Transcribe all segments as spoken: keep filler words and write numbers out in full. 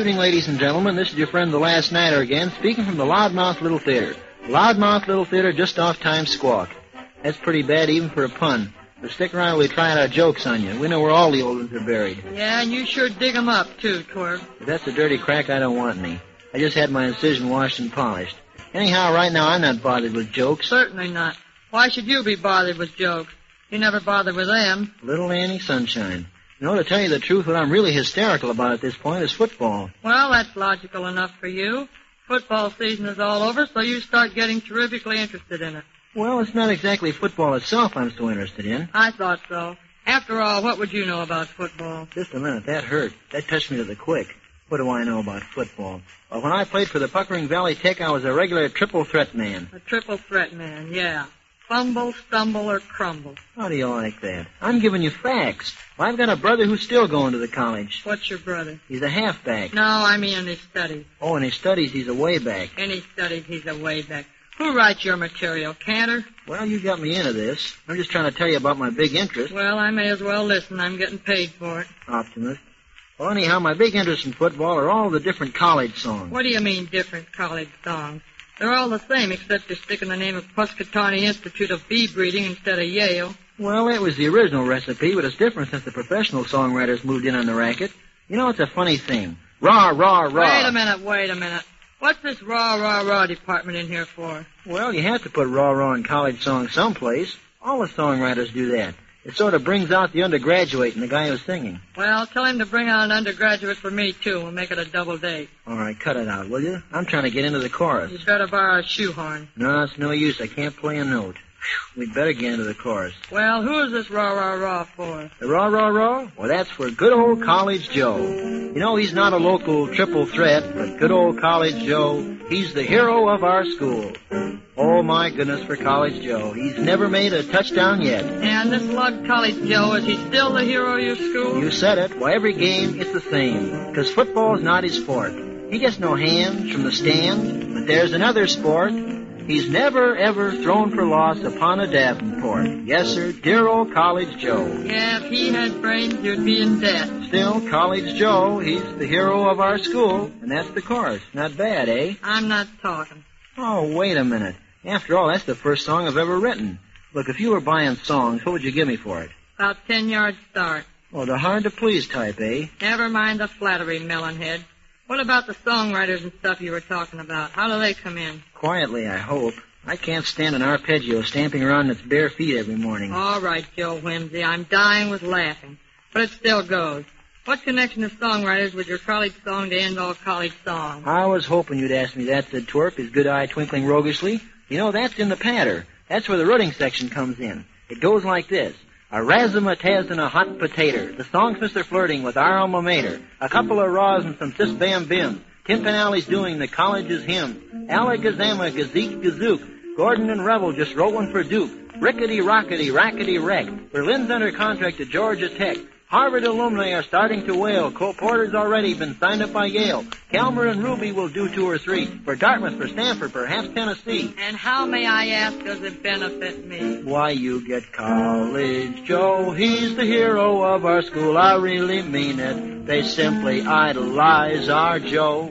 evening, ladies and gentlemen. This is your friend the Last Nighter again, speaking from the Loudmouth Little Theater. Loudmouth Little Theater just off Times Squawk. That's pretty bad even for a pun. But stick around while we try out our jokes on you. We know where all the old ones are buried. Yeah, and you sure dig 'em up, too, Twerp. If that's a dirty crack, I don't want any. I just had my incision washed and polished. Anyhow, right now I'm not bothered with jokes. Certainly not. Why should you be bothered with jokes? You never bothered with them. Little Annie Sunshine. You know, to tell you the truth, what I'm really hysterical about at this point is football. Well, that's logical enough for you. Football season is all over, so you start getting terrifically interested in it. Well, it's not exactly football itself I'm so interested in. I thought so. After all, what would you know about football? Just a minute, that hurt. That touched me to the quick. What do I know about football? Well, when I played for the Puckering Valley Tech, I was a regular triple threat man. A triple threat man, yeah. Fumble, stumble, or crumble. How do you like that? I'm giving you facts. Well, I've got a brother who's still going to the college. What's your brother? He's a halfback. No, I mean in his studies. Oh, in his studies, he's a way back. In his studies, he's a way back. Who writes your material, Cantor? Well, you got me into this. I'm just trying to tell you about my big interest. Well, I may as well listen. I'm getting paid for it. Optimist. Well, anyhow, my big interest in football are all the different college songs. What do you mean, different college songs? They're all the same, except you're sticking the name of Puscatawny Institute of Bee Breeding instead of Yale. Well, that was the original recipe, but it's different since the professional songwriters moved in on the racket. You know, it's a funny thing. Rah, rah, rah. Wait a minute, wait a minute. What's this rah, rah, rah department in here for? Well, you have to put rah, rah in college songs someplace. All the songwriters do that. It sort of brings out the undergraduate in the guy who's singing. Well, tell him to bring out an undergraduate for me, too. We'll make it a double date. All right, cut it out, will you? I'm trying to get into the chorus. You'd better borrow a shoehorn. No, it's no use. I can't play a note. We'd better get into the chorus. Well, who is this rah, rah, rah for? The rah, rah, rah? Well, that's for good old College Joe. You know, he's not a local triple threat, but good old College Joe, he's the hero of our school. Oh, my goodness, for College Joe. He's never made a touchdown yet. And this lug College Joe, is he still the hero of your school? You said it. Why, every game, it's the same. Because football's not his sport. He gets no hands from the stand, but there's another sport. He's never, ever thrown for loss upon a Davenport. Yes, sir, dear old College Joe. Yeah, if he had brains, you'd be in debt. Still, College Joe, he's the hero of our school, and that's the chorus. Not bad, eh? I'm not talking. Oh, wait a minute. After all, that's the first song I've ever written. Look, if you were buying songs, what would you give me for it? About ten yards start. Oh, the hard-to-please type, eh? Never mind the flattery, melonhead. What about the songwriters and stuff you were talking about? How do they come in? Quietly, I hope. I can't stand an arpeggio stamping around its bare feet every morning. All right, Joe Whimsy. I'm dying with laughing. But it still goes. What connection of songwriters with your college song to end all college songs? I was hoping you'd ask me that, said Twerp, his good eye twinkling roguishly. You know, that's in the patter. That's where the rooting section comes in. It goes like this. A razzmatazz and a hot potato. The songster flirting with our alma mater. A couple of raws and some sis-bam-bim. Timpanelli's doing the college's hymn. Alakazama, gazeek, gazook. Gordon and Revel just wrote one for Duke. Rickety-rockety, rackety-wreck. Berlin's under contract to Georgia Tech. Harvard alumni are starting to wail. Cole Porter's already been signed up by Yale. Calmer and Ruby will do two or three. For Dartmouth, for Stanford, perhaps Tennessee. And how, may I ask, does it benefit me? Why, you get College Joe. He's the hero of our school. I really mean it. They simply idolize our Joe.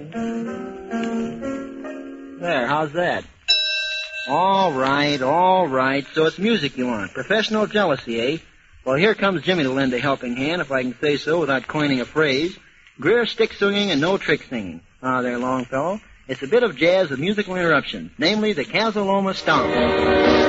There, how's that? All right, all right. So it's music you want. Professional jealousy, eh? Well, here comes Jimmy to lend a helping hand, if I can say so without coining a phrase. Greer stick singing and no trick singing. Ah, there, Longfellow. It's a bit of jazz with musical interruption, namely the Casaloma Stomp.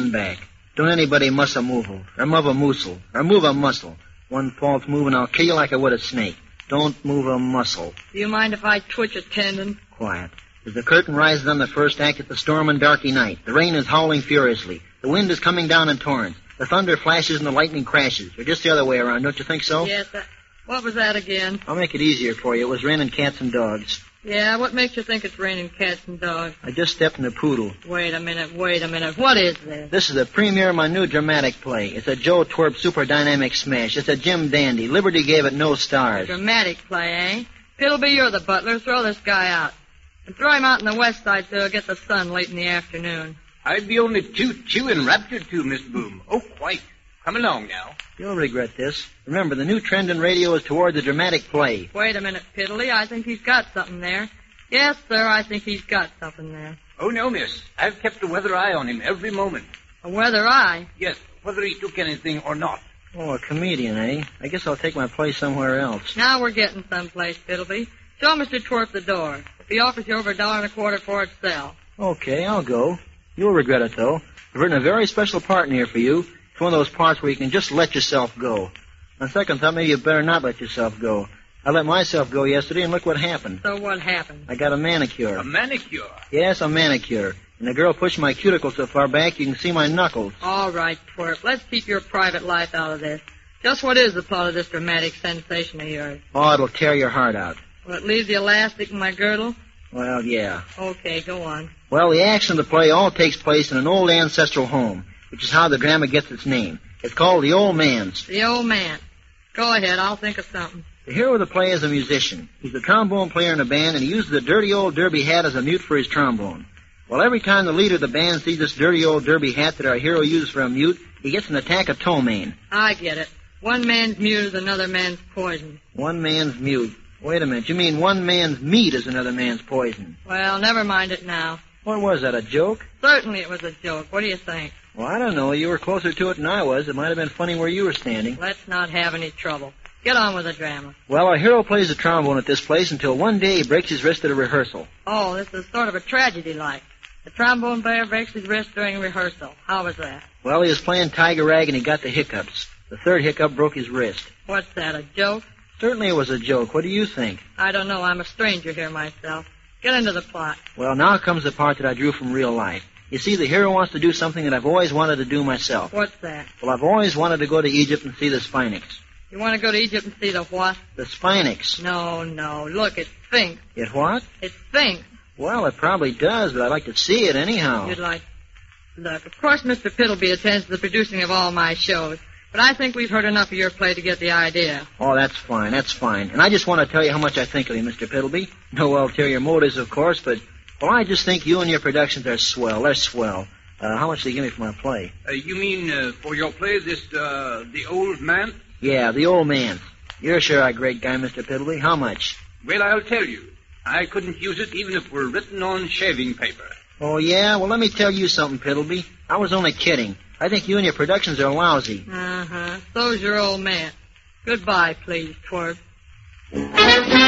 man back. Don't anybody muss a movel, or move a moosel, or move a muscle. One false move and I'll kill you like I would a snake. Don't move a muscle. Do you mind if I twitch a tendon? Quiet. As the curtain rises on the first act, it's a storm and darky night. The rain is howling furiously. The wind is coming down in torrents. The thunder flashes and the lightning crashes. Or just the other way around, don't you think so? Yes. Uh, what was that again? I'll make it easier for you. It was raining cats and dogs. Yeah, what makes you think it's raining cats and dogs? I just stepped in a poodle. Wait a minute, wait a minute. What is this? This is the premiere of my new dramatic play. It's a Joe Twerp super dynamic smash. It's a Jim Dandy. Liberty gave it no stars. Dramatic play, eh? Piddleby, you're the butler. Throw this guy out. And throw him out in the west side so he'll get the sun late in the afternoon. I'd be only too, too enraptured to, Miss Boom. Oh, quite. Come along now. You'll regret this. Remember, the new trend in radio is toward the dramatic play. Wait a minute, Piddly. I think he's got something there. Yes, sir, I think he's got something there. Oh, no, miss. I've kept a weather eye on him every moment. A weather eye? Yes, whether he took anything or not. Oh, a comedian, eh? I guess I'll take my place somewhere else. Now we're getting someplace, Piddleby. Show Mister Twerp the door. If he offers you over a dollar and a quarter for it, sell. Okay, I'll go. You'll regret it, though. I've written a very special part in here for you. It's one of those parts where you can just let yourself go. On second thought, maybe you better not let yourself go. I let myself go yesterday, and look what happened. So what happened? I got a manicure. A manicure? Yes, a manicure. And the girl pushed my cuticles so far back you can see my knuckles. All right, Twerp. Let's keep your private life out of this. Just what is the plot of this dramatic sensation of yours? Oh, it'll tear your heart out. Will it leave the elastic in my girdle? Well, yeah. Okay, go on. Well, the action of the play all takes place in an old ancestral home, which is how the drama gets its name. It's called The Old Man's. The Old Man. Go ahead, I'll think of something. The hero of the play is a musician. He's a trombone player in a band, and he uses a dirty old derby hat as a mute for his trombone. Well, every time the leader of the band sees this dirty old derby hat that our hero uses for a mute, he gets an attack of ptomaine. I get it. One man's mute is another man's poison. One man's mute. Wait a minute. You mean one man's meat is another man's poison? Well, never mind it now. What was that, a joke? Certainly it was a joke. What do you think? Well, I don't know. You were closer to it than I was. It might have been funny where you were standing. Let's not have any trouble. Get on with the drama. Well, our hero plays the trombone at this place until one day he breaks his wrist at a rehearsal. Oh, this is sort of a tragedy-like. The trombone player breaks his wrist during rehearsal. How was that? Well, he was playing Tiger Rag and he got the hiccups. The third hiccup broke his wrist. What's that, a joke? Certainly it was a joke. What do you think? I don't know. I'm a stranger here myself. Get into the plot. Well, now comes the part that I drew from real life. You see, the hero wants to do something that I've always wanted to do myself. What's that? Well, I've always wanted to go to Egypt and see the Sphinx. You want to go to Egypt and see the what? The Sphinx. No, no. Look, it thinks. It what? It thinks. Well, it probably does, but I'd like to see it anyhow. You'd like... Look, of course Mister Piddleby attends to the producing of all my shows, but I think we've heard enough of your play to get the idea. Oh, that's fine, that's fine. And I just want to tell you how much I think of you, Mister Piddleby. No ulterior motives, of course, but, well, I just think you and your productions are swell. They're swell. Uh, how much do you give me for my play? Uh, you mean uh, for your play, this, uh, The Old Man? Yeah, The Old Man. You're sure a great guy, Mister Piddleby. How much? Well, I'll tell you. I couldn't use it even if it were written on shaving paper. Oh, yeah? Well, let me tell you something, Piddleby. I was only kidding. I think you and your productions are lousy. Uh-huh. So's your old man. Goodbye, please, Twerp.